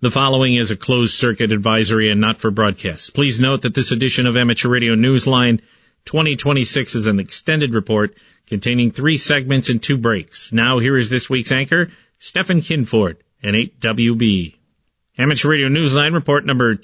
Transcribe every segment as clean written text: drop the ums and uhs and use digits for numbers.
The following is a closed-circuit advisory and not for broadcast. Please note that this edition of Amateur Radio Newsline 2026 is an extended report containing 3 segments and 2 breaks. Now, here is this week's anchor, Stephen Kinford, and 8WB. Amateur Radio Newsline report number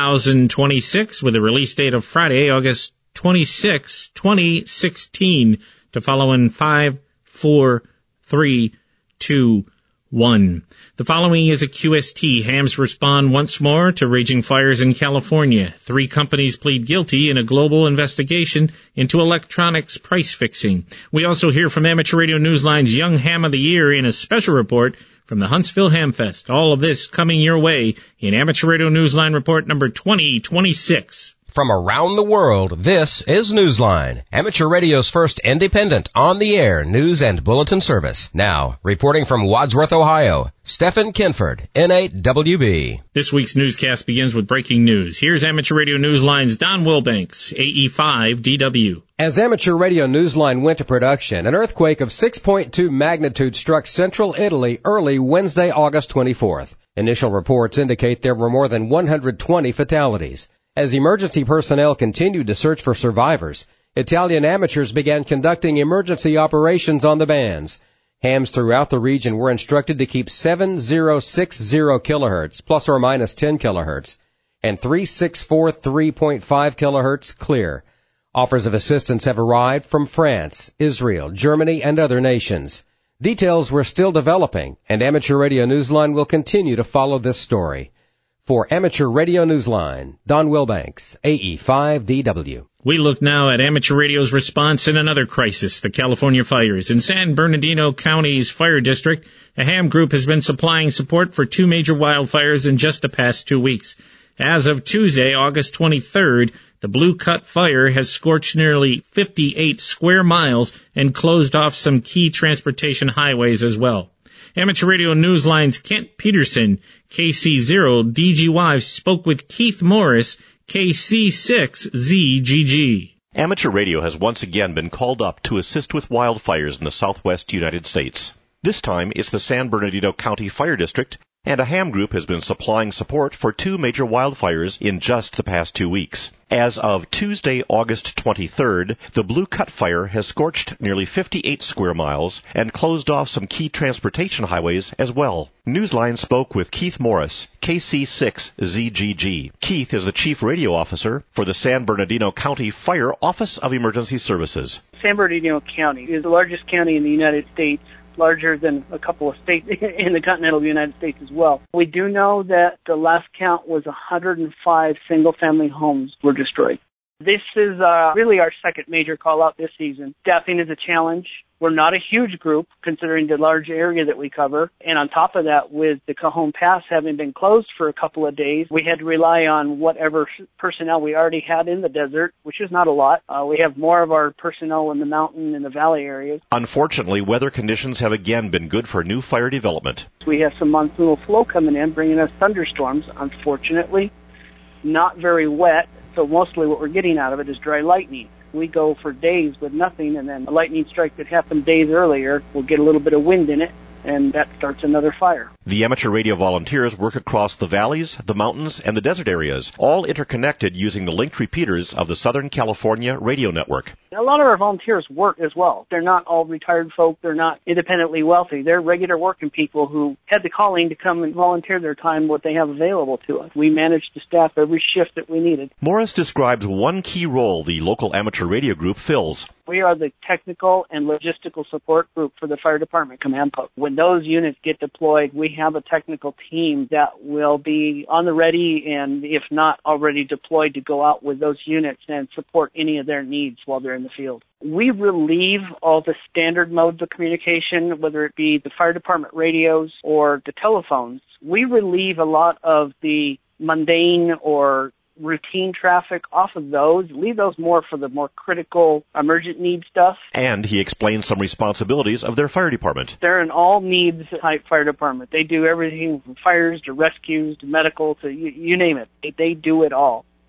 2026 with a release date of Friday, August 26, 2016, to follow in 5, 4, 3, 2, 1. The following is a QST. Hams respond once more to raging fires in California. 3 companies plead guilty in a global investigation into electronics price fixing. We also hear from Amateur Radio Newsline's Young Ham of the Year in a special report from the Huntsville Hamfest. All of this coming your way in Amateur Radio Newsline report number 2026. From around the world, this is Newsline, Amateur Radio's first independent, on-the-air news and bulletin service. Now, reporting from Wadsworth, Ohio, Stephen Kinford, N8WB. This week's newscast begins with breaking news. Here's Amateur Radio Newsline's Don Wilbanks, AE5DW. As Amateur Radio Newsline went to production, an earthquake of 6.2 magnitude struck central Italy early Wednesday, August 24th. Initial reports indicate there were more than 120 fatalities. As emergency personnel continued to search for survivors, Italian amateurs began conducting emergency operations on the bands. Hams throughout the region were instructed to keep 7060 kilohertz, plus or minus 10 kilohertz, and 3643.5 kilohertz clear. Offers of assistance have arrived from France, Israel, Germany, and other nations. Details were still developing, and Amateur Radio Newsline will continue to follow this story. For Amateur Radio Newsline, Don Wilbanks, AE5DW. We look now at Amateur Radio's response in another crisis, the California fires. In San Bernardino County's fire district, a ham group has been supplying support for 2 major wildfires in just the past 2 weeks. As of Tuesday, August 23rd, the Blue Cut Fire has scorched nearly 58 square miles and closed off some key transportation highways as well. Amateur Radio Newsline's Kent Peterson, KC0DGY, spoke with Keith Morris, KC6ZGG. Amateur radio has once again been called up to assist with wildfires in the southwest United States. This time it's the San Bernardino County Fire District, and a ham group has been supplying support for 2 major wildfires in just the past 2 weeks. As of Tuesday, August 23rd, the Blue Cut Fire has scorched nearly 58 square miles and closed off some key transportation highways as well. Newsline spoke with Keith Morris, KC6ZGG. Keith is the Chief Radio Officer for the San Bernardino County Fire Office of Emergency Services. San Bernardino County is the largest county in the United States, larger than a couple of states in the continental United States as well. We do know that the last count was 105 single-family homes were destroyed. This is really our second major call-out this season. Staffing is a challenge. We're not a huge group, considering the large area that we cover. And on top of that, with the Cajon Pass having been closed for a couple of days, we had to rely on whatever personnel we already had in the desert, which is not a lot. We have more of our personnel in the mountain and the valley areas. Unfortunately, weather conditions have again been good for new fire development. We have some monsoonal flow coming in, bringing us thunderstorms, unfortunately. Not very wet, so mostly what we're getting out of it is dry lightning. We go for days with nothing, and then a lightning strike that happened days earlier will get a little bit of wind in it, and that starts another fire. The amateur radio volunteers work across the valleys, the mountains, and the desert areas, all interconnected using the linked repeaters of the Southern California radio network. A lot of our volunteers work as well. They're not all retired folk. They're not independently wealthy. They're regular working people who had the calling to come and volunteer their time, what they have available to us. We managed to staff every shift that we needed. Morris describes one key role the local amateur radio group fills. We are the technical and logistical support group for the fire department command post. When those units get deployed, we have a technical team that will be on the ready and, if not already deployed, to go out with those units and support any of their needs while they're in the field. We relieve all the standard modes of communication, whether it be the fire department radios or the telephones. We relieve a lot of the mundane or routine traffic off of those, leave those more for the more critical emergent need stuff. And he explains some responsibilities of their fire department. They're an all-needs type fire department. They do everything from fires to rescues to medical to you name it. They do it all.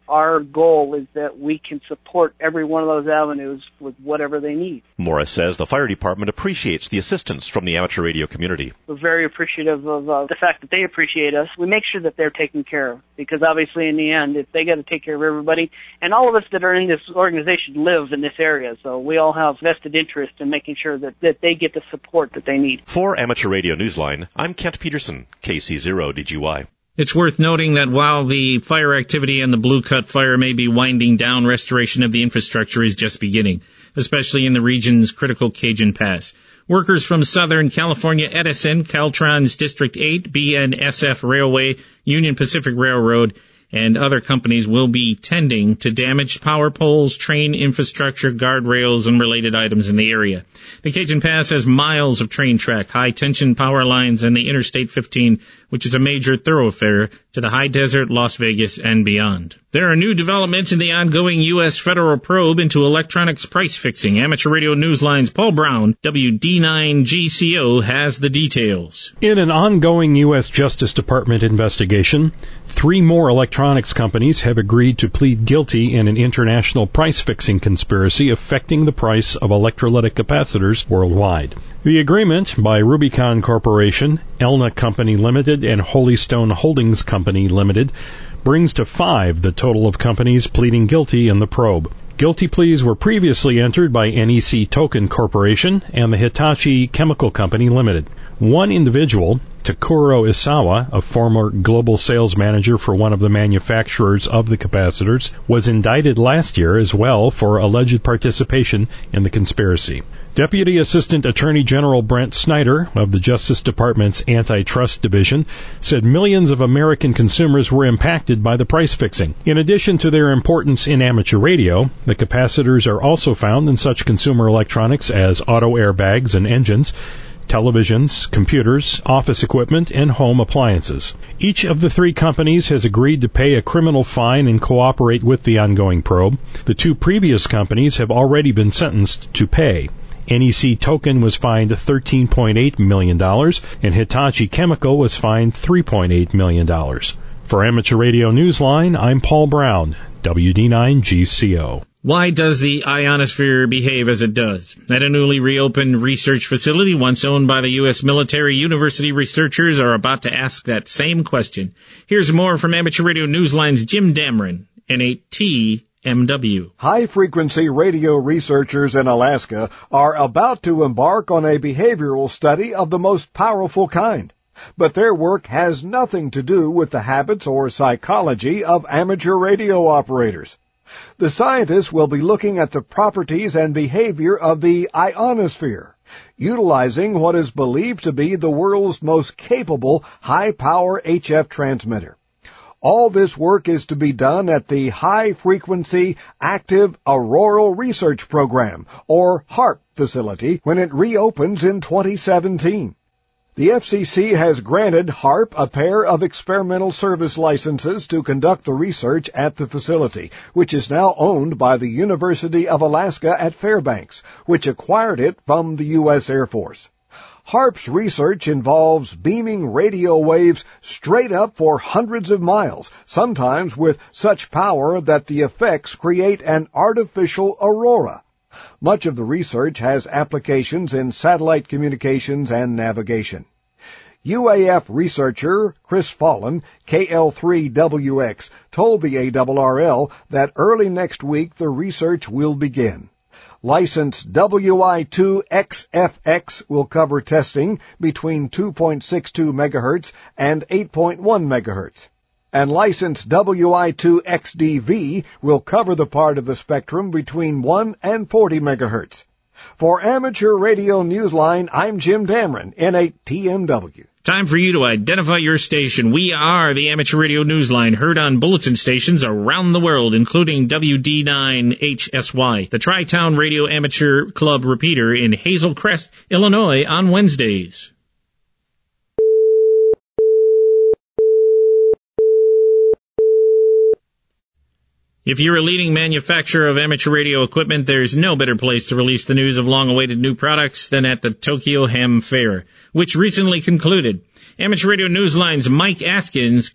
our goal is that we can support every one of those avenues with whatever they need. Morris says the fire department appreciates the assistance from the amateur radio community. We're very appreciative of the fact that they appreciate us. We make sure that they're taken care of, because obviously in the end, if they got to take care of everybody, and all of us that are in this organization live in this area, so we all have vested interest in making sure that they get the support that they need. For Amateur Radio Newsline, I'm Kent Peterson, KC0DGY. It's worth noting that while the fire activity in the Blue Cut fire may be winding down, restoration of the infrastructure is just beginning, especially in the region's critical Cajun Pass. Workers from Southern California Edison, Caltrans District 8, BNSF Railway, Union Pacific Railroad, and other companies will be tending to damaged power poles, train infrastructure, guardrails, and related items in the area. The Cajun Pass has miles of train track, high-tension power lines, and the Interstate 15, which is a major thoroughfare to the high desert, Las Vegas, and beyond. There are new developments in the ongoing U.S. federal probe into electronics price fixing. Amateur Radio Newsline's Paul Brown, WD9GCO, has the details. In an ongoing U.S. Justice Department investigation, 3 more electronics companies have agreed to plead guilty in an international price-fixing conspiracy affecting the price of electrolytic capacitors worldwide. The agreement by Rubicon Corporation, Elna Company Limited, and Holy Stone Holdings Company Limited brings to 5 the total of companies pleading guilty in the probe. Guilty pleas were previously entered by NEC Token Corporation and the Hitachi Chemical Company Limited. One individual, Takuro Isawa, a former global sales manager for one of the manufacturers of the capacitors, was indicted last year as well for alleged participation in the conspiracy. Deputy Assistant Attorney General Brent Snyder of the Justice Department's Antitrust Division said millions of American consumers were impacted by the price fixing. In addition to their importance in amateur radio, the capacitors are also found in such consumer electronics as auto airbags and engines, televisions, computers, office equipment, and home appliances. Each of the 3 companies has agreed to pay a criminal fine and cooperate with the ongoing probe. The 2 previous companies have already been sentenced to pay. NEC Token was fined $13.8 million, and Hitachi Chemical was fined $3.8 million. For Amateur Radio Newsline, I'm Paul Brown, WD9GCO. Why does the ionosphere behave as it does? At a newly reopened research facility once owned by the U.S. military, university researchers are about to ask that same question. Here's more from Amateur Radio Newsline's Jim Dameron, N8T MW. High-frequency radio researchers in Alaska are about to embark on a behavioral study of the most powerful kind. But their work has nothing to do with the habits or psychology of amateur radio operators. The scientists will be looking at the properties and behavior of the ionosphere, utilizing what is believed to be the world's most capable high-power HF transmitter. All this work is to be done at the High-Frequency Active Auroral Research Program, or HAARP facility, when it reopens in 2017. The FCC has granted HAARP a pair of experimental service licenses to conduct the research at the facility, which is now owned by the University of Alaska at Fairbanks, which acquired it from the U.S. Air Force. HAARP's research involves beaming radio waves straight up for hundreds of miles, sometimes with such power that the effects create an artificial aurora. Much of the research has applications in satellite communications and navigation. UAF researcher Chris Fallon, KL3WX, told the ARRL that early next week the research will begin. License WI2XFX will cover testing between 2.62 MHz and 8.1 MHz. And license WI2XDV will cover the part of the spectrum between 1 and 40 MHz. For Amateur Radio Newsline, I'm Jim Dameron, N8TMW. Time for you to identify your station. We are the Amateur Radio Newsline, heard on bulletin stations around the world, including WD9HSY, the Tri-Town Radio Amateur Club repeater in Hazel Crest, Illinois, on Wednesdays. If you're a leading manufacturer of amateur radio equipment, there's no better place to release the news of long-awaited new products than at the Tokyo Ham Fair, which recently concluded. Amateur Radio Newsline's Mike Askins,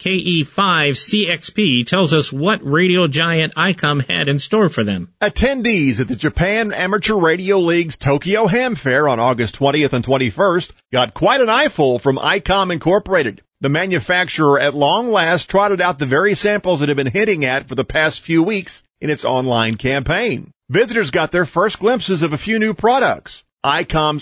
KE5CXP, tells us what radio giant ICOM had in store for them. Attendees at the Japan Amateur Radio League's Tokyo Ham Fair on August 20th and 21st got quite an eyeful from ICOM Incorporated. The manufacturer at long last trotted out the very samples it had been hinting at for the past few weeks in its online campaign. Visitors got their first glimpses of a few new products. ICOM's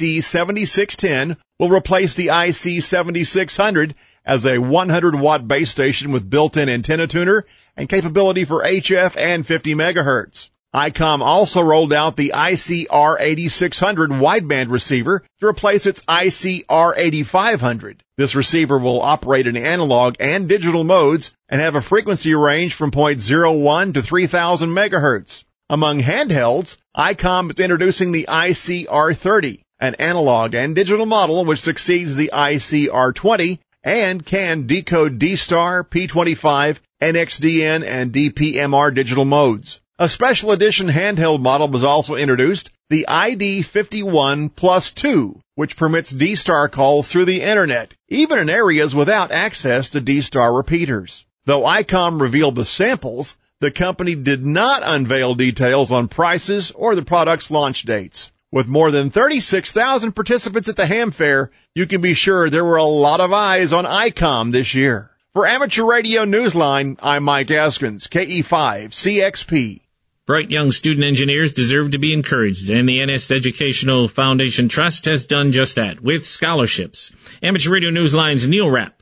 IC7610 will replace the IC7600 as a 100-watt base station with built-in antenna tuner and capability for HF and 50 megahertz. ICOM also rolled out the ICR8600 wideband receiver to replace its ICR8500. This receiver will operate in analog and digital modes and have a frequency range from 0.01 to 3,000 megahertz. Among handhelds, ICOM is introducing the ICR30, an analog and digital model which succeeds the ICR20 and can decode D-Star, P25, NXDN, and DPMR digital modes. A special edition handheld model was also introduced, the ID51 Plus 2, which permits D-Star calls through the Internet, even in areas without access to D-Star repeaters. Though ICOM revealed the samples, the company did not unveil details on prices or the product's launch dates. With more than 36,000 participants at the Ham Fair, you can be sure there were a lot of eyes on ICOM this year. For Amateur Radio Newsline, I'm Mike Askins, KE5CXP. Bright young student engineers deserve to be encouraged, and the NS Educational Foundation Trust has done just that, with scholarships. Amateur Radio Newsline's Neil Rapp,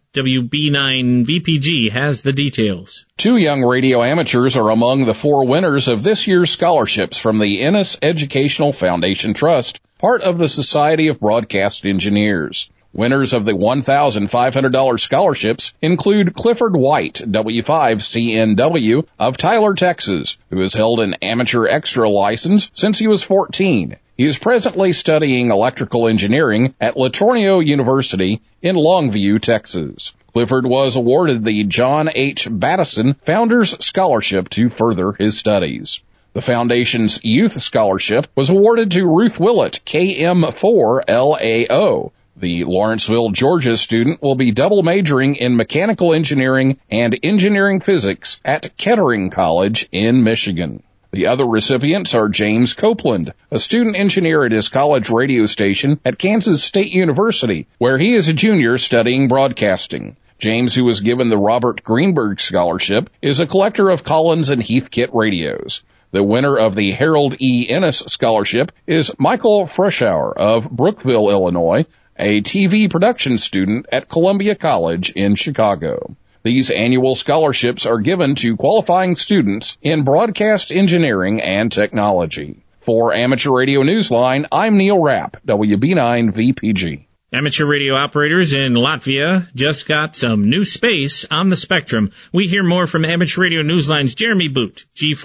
WB9VPG, has the details. 2 young radio amateurs are among the 4 winners of this year's scholarships from the NS Educational Foundation Trust, part of the Society of Broadcast Engineers. Winners of the $1,500 scholarships include Clifford White, W5CNW, of Tyler, Texas, who has held an amateur extra license since he was 14. He is presently studying electrical engineering at Latornio University in Longview, Texas. Clifford was awarded the John H. Battison Founders Scholarship to further his studies. The Foundation's Youth Scholarship was awarded to Ruth Willett, KM4LAO. The Lawrenceville, Georgia student will be double majoring in mechanical engineering and engineering physics at Kettering College in Michigan. The other recipients are James Copeland, a student engineer at his college radio station at Kansas State University, where he is a junior studying broadcasting. James, who was given the Robert Greenberg Scholarship, is a collector of Collins and Heathkit radios. The winner of the Harold E. Ennis Scholarship is Michael Freshour of Brookville, Illinois, a TV production student at Columbia College in Chicago. These annual scholarships are given to qualifying students in broadcast engineering and technology. For Amateur Radio Newsline, I'm Neil Rapp, WB9VPG. Amateur radio operators in Latvia just got some new space on the spectrum. We hear more from Amateur Radio Newsline's Jeremy Boot,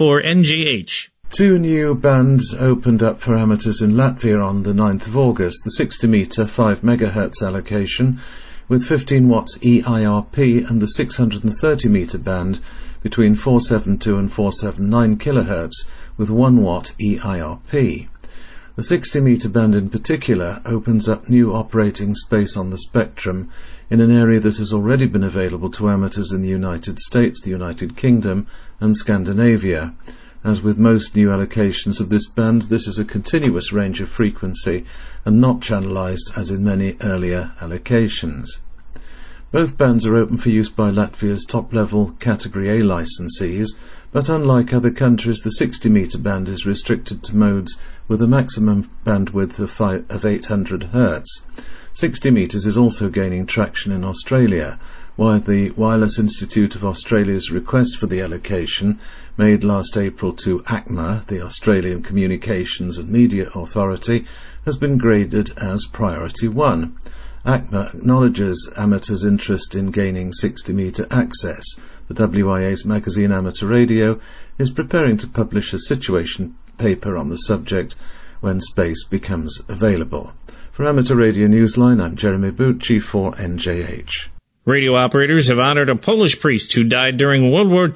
G4NJH. 2 new bands opened up for amateurs in Latvia on the 9th of August, the 60-metre 5 MHz allocation with 15 watts EIRP and the 630-metre band between 472 and 479 kHz with 1 watt EIRP. The 60-metre band in particular opens up new operating space on the spectrum in an area that has already been available to amateurs in the United States, the United Kingdom and Scandinavia. As with most new allocations of this band, this is a continuous range of frequency and not channelized as in many earlier allocations. Both bands are open for use by Latvia's top-level Category A licensees, but unlike other countries, the 60-metre band is restricted to modes with a maximum bandwidth of 800 Hz. 60 metres is also gaining traction in Australia, while the Wireless Institute of Australia's request for the allocation, made last April to ACMA, the Australian Communications and Media Authority, has been graded as Priority 1. ACMA acknowledges amateurs' interest in gaining 60-metre access. The WIA's magazine Amateur Radio is preparing to publish a situation paper on the subject when space becomes available. For Amateur Radio Newsline, I'm Jeremy Boot, G4NJH. Radio operators have honored a Polish priest who died during World War II.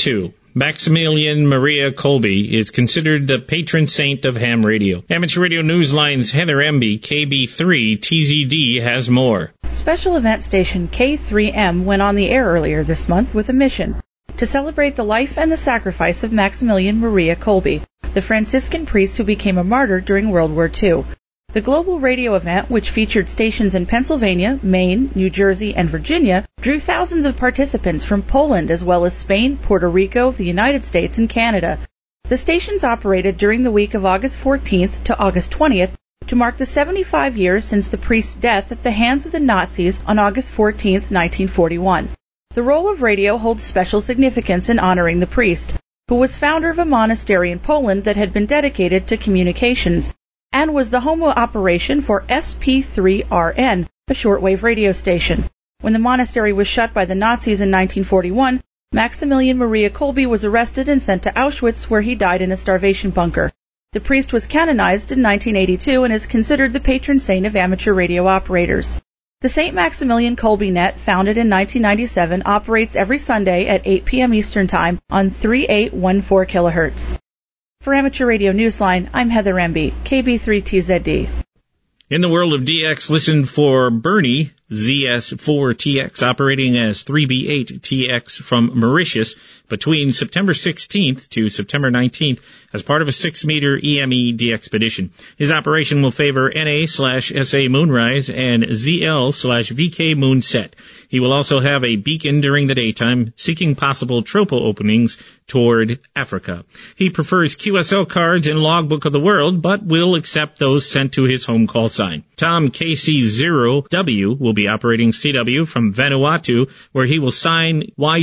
Maximilian Maria Kolbe is considered the patron saint of ham radio. Amateur Radio Newsline's Heather Emby, KB3 TZD, has more. Special event station K3M went on the air earlier this month with a mission to celebrate the life and the sacrifice of Maximilian Maria Kolbe, the Franciscan priest who became a martyr during World War II. The global radio event, which featured stations in Pennsylvania, Maine, New Jersey, and Virginia, drew thousands of participants from Poland as well as Spain, Puerto Rico, the United States, and Canada. The stations operated during the week of August 14th to August 20th to mark the 75 years since the priest's death at the hands of the Nazis on August 14th, 1941. The role of radio holds special significance in honoring the priest, who was founder of a monastery in Poland that had been dedicated to communications, and was the home operation for SP3RN, a shortwave radio station. When the monastery was shut by the Nazis in 1941, Maximilian Maria Kolbe was arrested and sent to Auschwitz, where he died in a starvation bunker. The priest was canonized in 1982 and is considered the patron saint of amateur radio operators. The St. Maximilian Kolbe Net, founded in 1997, operates every Sunday at 8 p.m. Eastern Time on 3814 kHz. For Amateur Radio Newsline, I'm Heather Emby, KB3TZD. In the world of DX, listen for Bernie ZS4TX operating as 3B8TX from Mauritius between September 16th to September 19th as part of a 6-meter EME DXpedition. His operation will favor NA/SA Moonrise and ZL/VK Moonset. He will also have a beacon during the daytime, seeking possible tropo openings toward Africa. He prefers QSL cards and Logbook of the World, but will accept those sent to his home call sign. Tom KC0W will be operating CW from Vanuatu, where he will sign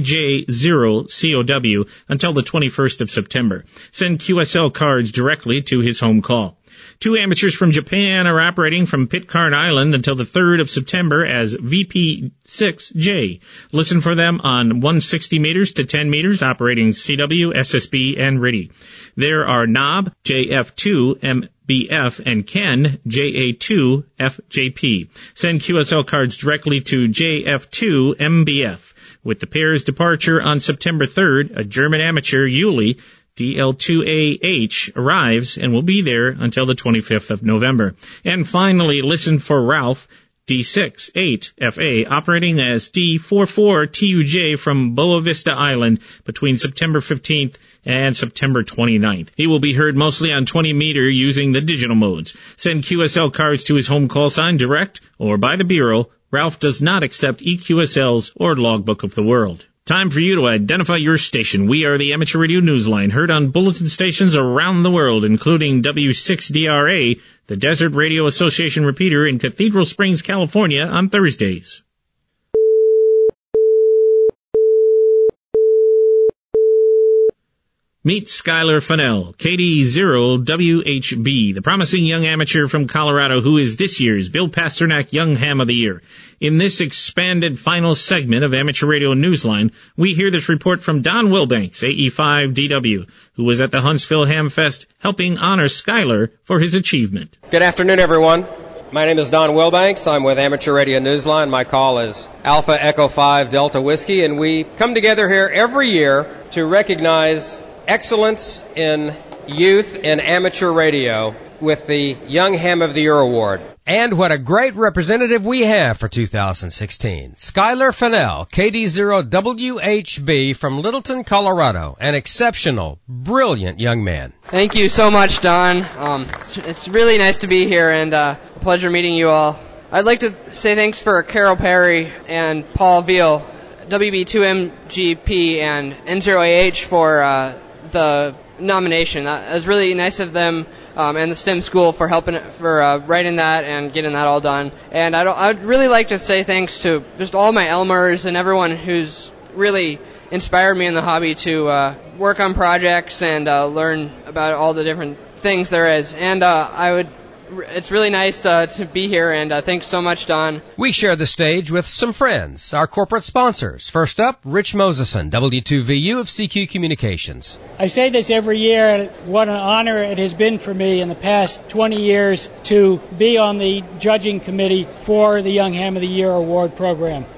YJ0COW until the 21st of September. Send QSL cards directly to his home call. 2 amateurs from Japan are operating from Pitcairn Island until the 3rd of September as VP6J. Listen for them on 160 meters to 10 meters operating CW, SSB, and RIDI. There are Knob, JF2, MBF, and Ken, JA2, FJP. Send QSL cards directly to JF2, MBF. With the pair's departure on September 3rd, a German amateur, Yuli, DL2AH, arrives and will be there until the 25th of November. And finally, listen for Ralph, D68FA, operating as D44TUJ from Boa Vista Island between September 15th and September 29th. He will be heard mostly on 20 meter using the digital modes. Send QSL cards to his home call sign direct or by the Bureau. Ralph does not accept EQSLs or Logbook of the World. Time for you to identify your station. We are the Amateur Radio Newsline, heard on bulletin stations around the world, including W6DRA, the Desert Radio Association repeater in Cathedral Springs, California, on Thursdays. Meet Skylar Fennell, KD0WHB, the promising young amateur from Colorado who is this year's Bill Pasternak Young Ham of the Year. In this expanded final segment of Amateur Radio Newsline, we hear this report from Don Wilbanks, AE5DW, who was at the Huntsville Ham Fest helping honor Skylar for his achievement. Good afternoon, everyone. My name is Don Wilbanks. I'm with Amateur Radio Newsline. My call is Alpha Echo 5 Delta Whiskey, and we come together here every year to recognize excellence in youth and amateur radio with the Young Ham of the Year Award. And what a great representative we have for 2016. Skylar Fennell, KD0WHB from Littleton, Colorado. An exceptional, brilliant young man. Thank you so much, Don. It's really nice to be here and a pleasure meeting you all. I'd like to say thanks for Carol Perry and Paul Veal, WB2MGP and N0AH for the nomination. That was really nice of them and the STEM school for writing that and getting that all done. And I'd really like to say thanks to just all my Elmers and everyone who's really inspired me in the hobby to work on projects and learn about all the different things there is. And it's really nice to be here, and thanks so much, Don. We share the stage with some friends, our corporate sponsors. First up, Rich Moseson, W2VU of CQ Communications. I say this every year, and what an honor it has been for me in the past 20 years to be on the judging committee for the Young Ham of the Year Award program.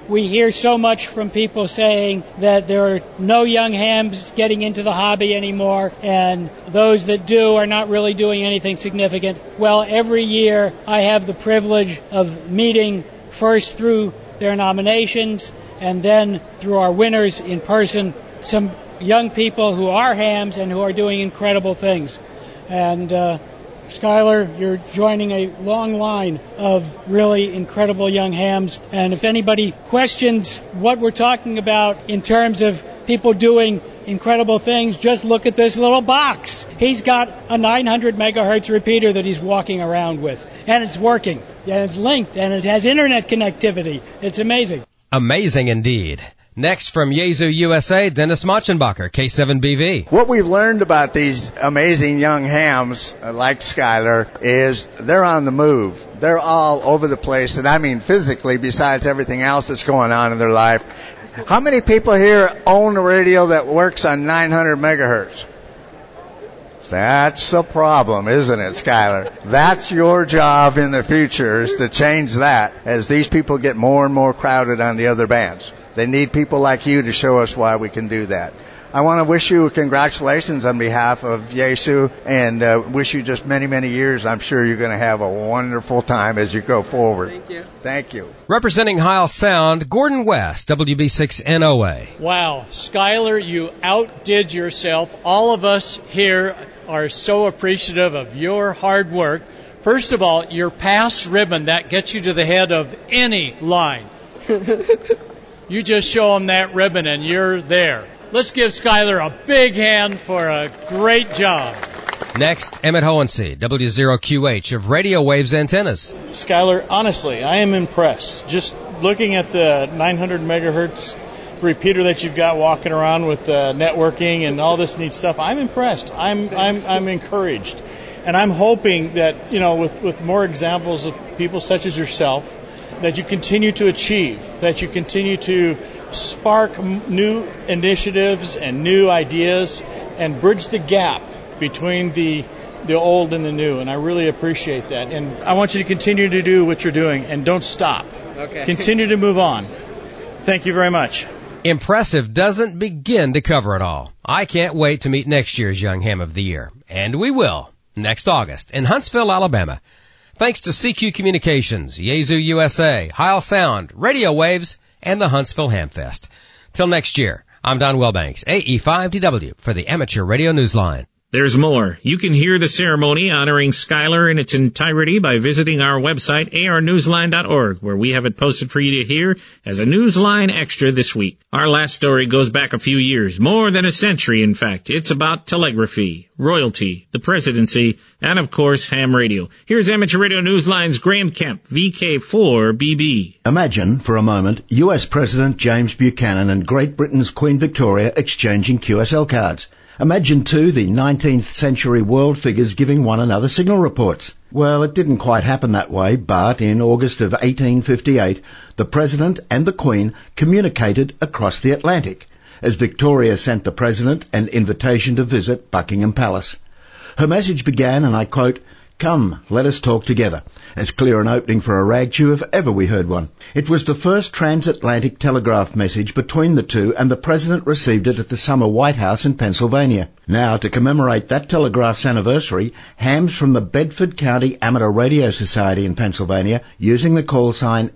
We hear so much from people saying that there are no young hams getting into the hobby anymore, and those that do are not really doing anything significant. Well, every year I have the privilege of meeting first through their nominations and then through our winners in person, some young people who are hams and who are doing incredible things. And Skylar, you're joining a long line of really incredible young hams. And if anybody questions what we're talking about in terms of people doing incredible things, just look at this little box. He's got a 900 megahertz repeater that he's walking around with, and it's working, and it's linked, and it has internet connectivity. It's amazing. Amazing indeed. Next from Yazoo, USA, Dennis Machenbacher, K7BV. What we've learned about these amazing young hams like Skylar is they're on the move. They're all over the place, and I mean physically, besides everything else that's going on in their life. How many people here own a radio that works on 900 megahertz? That's a problem, isn't it, Skylar? That's your job in the future, is to change that as these people get more and more crowded on the other bands. They need people like you to show us why we can do that. I want to wish you congratulations on behalf of Yazoo and wish you just many, many years. I'm sure you're going to have a wonderful time as you go forward. Thank you. Thank you. Representing Heil Sound, Gordon West, WB6NOA. Wow, Skylar, you outdid yourself. All of us here are so appreciative of your hard work. First of all, your pass ribbon, that gets you to the head of any line. You just show them that ribbon and you're there. Let's give Skylar a big hand for a great job. Next, Emmett Hohensee, W0QH of Radio Waves Antennas. Skylar, honestly, I am impressed. Just looking at the 900 megahertz repeater that you've got walking around with networking and all this neat stuff, I'm impressed. I'm encouraged. And I'm hoping that, with more examples of people such as yourself, that you continue to achieve, that you continue to spark new initiatives and new ideas and bridge the gap between the old and the new. And I really appreciate that. And I want you to continue to do what you're doing and don't stop. Okay. Continue to move on. Thank you very much. Impressive doesn't begin to cover it all. I can't wait to meet next year's Young Ham of the Year. And we will, next August, in Huntsville, Alabama. Thanks to CQ Communications, Yazoo USA, Heil Sound, Radio Waves, and the Huntsville Hamfest. Till next year, I'm Don Wellbanks, AE5DW, for the Amateur Radio Newsline. There's more. You can hear the ceremony honoring Skylar in its entirety by visiting our website, arnewsline.org, where we have it posted for you to hear as a Newsline Extra this week. Our last story goes back a few years, more than a century, in fact. It's about telegraphy, royalty, the presidency, and, of course, ham radio. Here's Amateur Radio Newsline's Graham Kemp, VK4BB. Imagine, for a moment, U.S. President James Buchanan and Great Britain's Queen Victoria exchanging QSL cards. Imagine, too, the 19th century world figures giving one another signal reports. Well, it didn't quite happen that way, but in August of 1858, the President and the Queen communicated across the Atlantic, as Victoria sent the President an invitation to visit Buckingham Palace. Her message began, and I quote, "Come, let us talk together," as clear an opening for a ragchew if ever we heard one. It was the first transatlantic telegraph message between the two, and the President received it at the Summer White House in Pennsylvania. Now, to commemorate that telegraph's anniversary, hams from the Bedford County Amateur Radio Society in Pennsylvania, using the call sign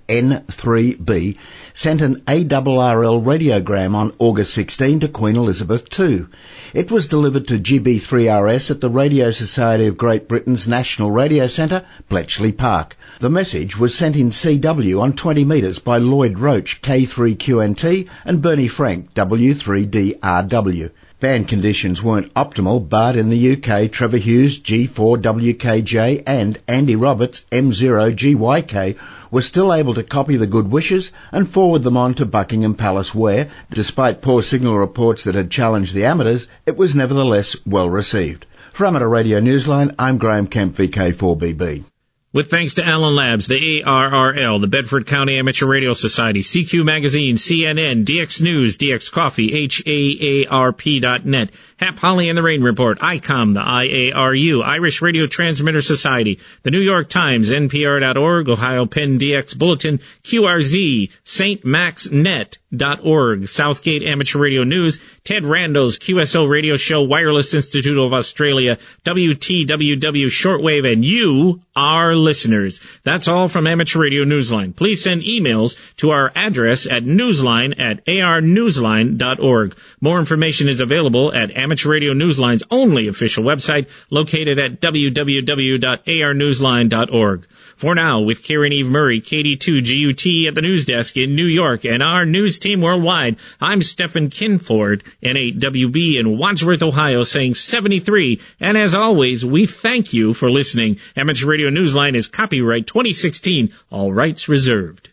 N3B, sent an ARRL radiogram on August 16 to Queen Elizabeth II. It was delivered to GB3RS at the Radio Society of Great Britain's National Radio Centre, Bletchley Park. The message was sent in CW on 20 metres by Lloyd Roach, K3QNT, and Bernie Frank, W3DRW. Band conditions weren't optimal, but in the UK, Trevor Hughes, G4WKJ, and Andy Roberts, M0GYK, were still able to copy the good wishes and forward them on to Buckingham Palace where, despite poor signal reports that had challenged the amateurs, it was nevertheless well received. For Amateur Radio Newsline, I'm Graham Kemp, VK4BB. With thanks to Allen Labs, the ARRL, the Bedford County Amateur Radio Society, CQ Magazine, CNN, DX News, DX Coffee, HAARP.net, Hap Holly and the Rain Report, ICOM, the IARU, Irish Radio Transmitter Society, the New York Times, NPR.org, Ohio Penn DX Bulletin, QRZ, StMaxNet.org, Southgate Amateur Radio News, Ted Randall's QSO Radio Show, Wireless Institute of Australia, WTWW Shortwave, and you, our listeners. That's all from Amateur Radio Newsline. Please send emails to our address at newsline@arnewsline.org. More information is available at Amateur Radio Newsline's only official website, located at www.arnewsline.org. For now, with Karen Eve Murray, KD2 GUT at the news desk in New York, and our news team worldwide, I'm Stephen Kinford, N8WB in Wadsworth, Ohio, saying 73. And as always, we thank you for listening. Amateur Radio Newsline is copyright 2016, all rights reserved.